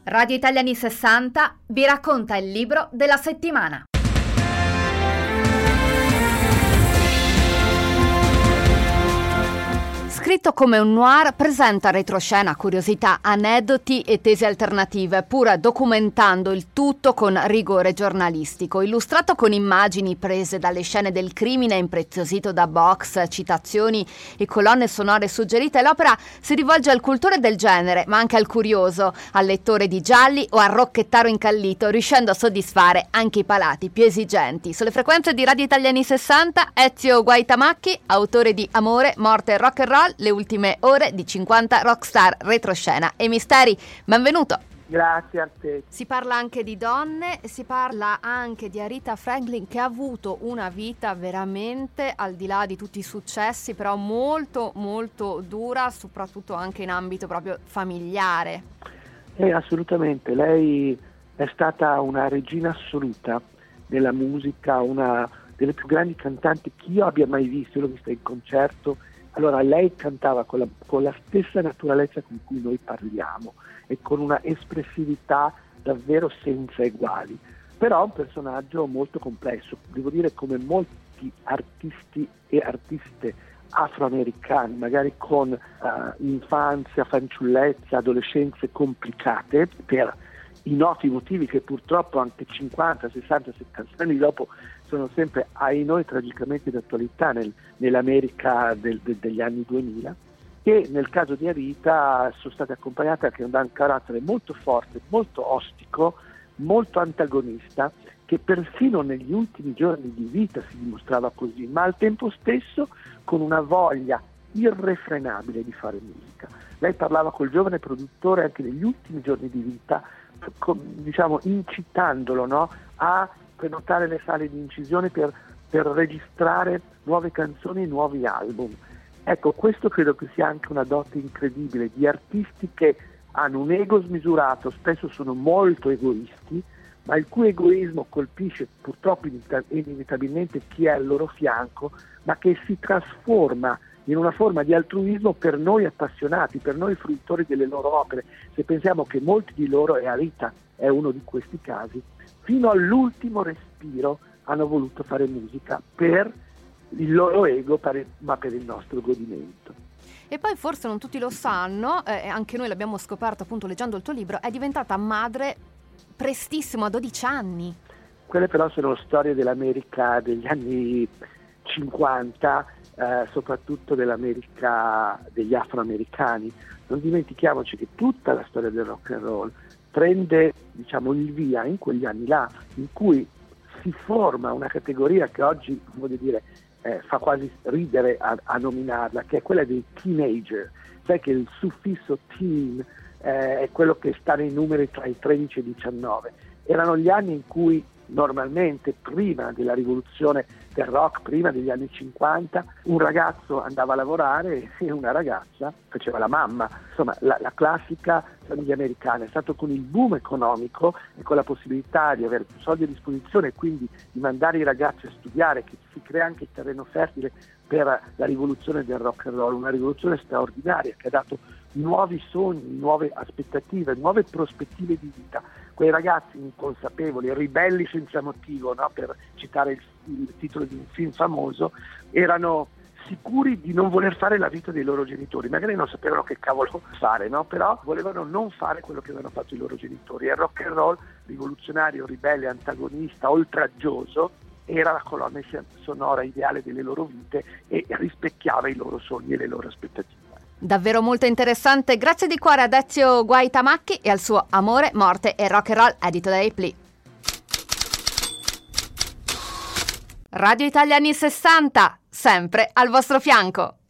Radio Italiani 60 vi racconta il libro della settimana. Scritto come un noir, presenta retroscena, curiosità, aneddoti e tesi alternative, pur documentando il tutto con rigore giornalistico. Illustrato con immagini prese dalle scene del crimine, impreziosito da box, citazioni e colonne sonore suggerite, l'opera si rivolge al cultore del genere, ma anche al curioso, al lettore di gialli o al rocchettaro incallito, riuscendo a soddisfare anche i palati più esigenti. Sulle frequenze di Radio Italiani 60, Ezio Guaitamacchi, autore di Amore, Morte e Rock and Roll, le ultime ore di 50 rockstar, retroscena e misteri. Benvenuto. Grazie a te. Si parla anche di donne, si parla anche di Aretha Franklin, che ha avuto una vita veramente, al di là di tutti i successi, però molto molto dura, soprattutto anche in ambito proprio familiare. Assolutamente, lei è stata una regina assoluta della musica, una delle più grandi cantanti che io abbia mai visto. L'ho vista in concerto. Allora, lei cantava con la stessa naturalezza con cui noi parliamo e con una espressività davvero senza eguali. Però è un personaggio molto complesso, devo dire, come molti artisti e artiste afroamericani, magari con infanzia, fanciullezza, adolescenze complicate per i noti motivi che purtroppo anche 50, 60, 70 anni dopo sono sempre, ai noi, tragicamente d'attualità nell'America degli anni 2000, che nel caso di Aretha sono state accompagnate anche da un carattere molto forte, molto ostico, molto antagonista, che persino negli ultimi giorni di vita si dimostrava così, ma al tempo stesso con una voglia irrefrenabile di fare musica. Lei parlava col giovane produttore anche negli ultimi giorni di vita, diciamo incitandolo, no, a prenotare le sale di incisione per registrare nuove canzoni e nuovi album. Ecco, questo credo che sia anche una dote incredibile di artisti che hanno un ego smisurato, spesso sono molto egoisti, ma il cui egoismo colpisce purtroppo inevitabilmente chi è al loro fianco, ma che si trasforma in una forma di altruismo per noi appassionati, per noi fruitori delle loro opere. Se pensiamo che molti di loro, e Aretha è uno di questi casi, fino all'ultimo respiro hanno voluto fare musica per il loro ego, ma per il nostro godimento. E poi forse non tutti lo sanno, e anche noi l'abbiamo scoperto appunto leggendo il tuo libro, è diventata madre prestissimo, a 12 anni. Quelle però sono storie dell'America degli anni 50, soprattutto dell'America degli afroamericani. Non dimentichiamoci che tutta la storia del rock and roll prende, diciamo, il via in quegli anni là, in cui si forma una categoria che oggi, voglio dire, fa quasi ridere a nominarla, che è quella dei teenager. Sai che il suffisso teen è quello che sta nei numeri tra i 13 e i 19. Erano gli anni in cui normalmente, prima della rivoluzione del rock, prima degli anni 50, un ragazzo andava a lavorare e una ragazza faceva la mamma. Insomma, la classica famiglia americana. È stato con il boom economico e con la possibilità di avere più soldi a disposizione e quindi di mandare i ragazzi a studiare, che si crea anche il terreno fertile per la rivoluzione del rock and roll, una rivoluzione straordinaria che ha dato nuovi sogni, nuove aspettative, nuove prospettive di vita. Quei ragazzi inconsapevoli, ribelli senza motivo, no? Per citare il titolo di un film famoso, erano sicuri di non voler fare la vita dei loro genitori, magari non sapevano che cavolo fare, no? Però volevano non fare quello che avevano fatto i loro genitori. E il rock and roll, rivoluzionario, ribelle, antagonista, oltraggioso, era la colonna sonora ideale delle loro vite e rispecchiava i loro sogni e le loro aspettative. Davvero molto interessante. Grazie di cuore ad Ezio Guaitamacchi e al suo Amore, Morte e Rock and Roll, edito da Apli. Radio Italiani 60, sempre al vostro fianco.